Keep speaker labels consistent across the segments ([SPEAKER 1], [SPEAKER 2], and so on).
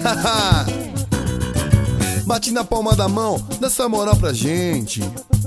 [SPEAKER 1] Bate na palma da mão, dá essa moral pra gente.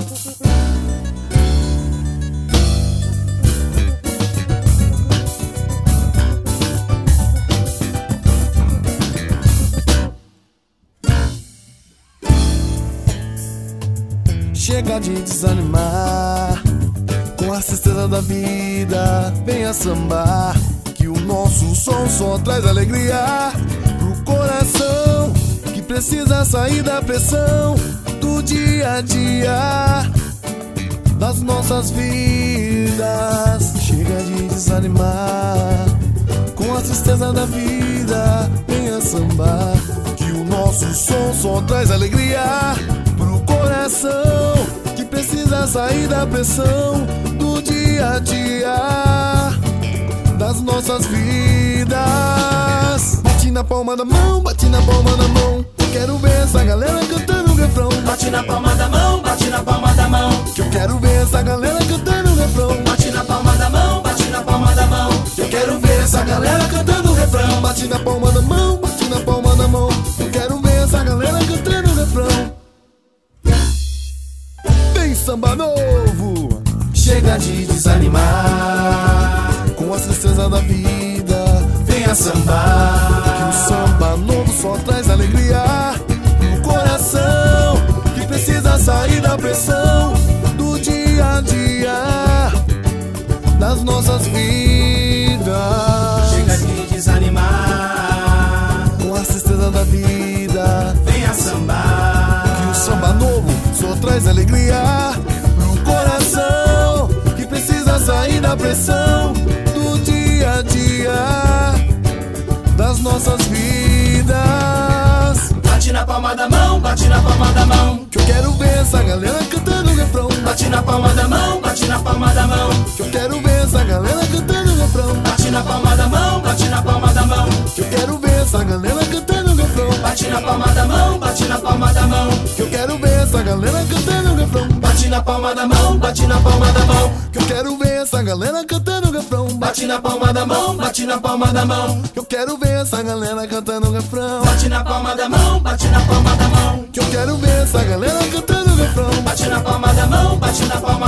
[SPEAKER 1] Chega de desanimar, com a tristeza da vida, venha sambar, que o nosso som só traz alegria pro coração, que precisa sair da pressão do dia a dia das nossas vidas. Chega de desanimar, com a tristeza da vida, venha sambar, que o nosso som só traz alegria pro coração, que precisa sair da pressão do dia a dia das nossas vidas. Bate na palma da mão, bate na palma da mão, eu quero ver essa galera cantando o refrão.
[SPEAKER 2] Bate na palma da mão, bate na palma da mão,
[SPEAKER 1] que eu quero ver essa galera cantando o refrão.
[SPEAKER 2] bate na palma da mão, bate na palma da mão,
[SPEAKER 1] Eu quero ver essa galera cantando o refrão. Bate na palma da mão, bate na palma da mão, eu quero ver essa galera cantando o refrão. Vem samba novo,
[SPEAKER 2] chega de desanimar,
[SPEAKER 1] com a tristeza da vida,
[SPEAKER 2] venha sambar,
[SPEAKER 1] que o samba novo só traz alegria no coração, que precisa sair da pressão do dia a dia das nossas vidas.
[SPEAKER 2] chega de desanimar,
[SPEAKER 1] Com a tristeza da vida,
[SPEAKER 2] venha sambar,
[SPEAKER 1] que o samba novo só traz alegria pro coração, que precisa sair da pressão do dia a dia das nossas vidas.
[SPEAKER 2] bate na palma da mão, bate na palma da mão,
[SPEAKER 1] Que eu quero ver essa galera cantando o refrão.
[SPEAKER 2] bate na palma da mão, bate na palma da mão,
[SPEAKER 1] Que eu quero ver essa galera cantando o refrão.
[SPEAKER 2] bate na palma da mão, bate na palma da mão,
[SPEAKER 1] Que eu quero ver essa galera cantando o refrão.
[SPEAKER 2] bate na palma da mão, bate na palma da mão,
[SPEAKER 1] Que eu quero ver essa galera cantando o refrão.
[SPEAKER 2] bate na palma da mão, bate na palma da mão,
[SPEAKER 1] Que eu quero ver essa galera cantando o refrão.
[SPEAKER 2] bate na palma da mão, bate na palma da mão,
[SPEAKER 1] Que eu quero ver essa galera cantando o refrão.
[SPEAKER 2] bate na palma da mão, bate na palma da mão,
[SPEAKER 1] Que eu quero ver essa galera cantando o refrão.
[SPEAKER 2] bate na palma da mão, bate na palma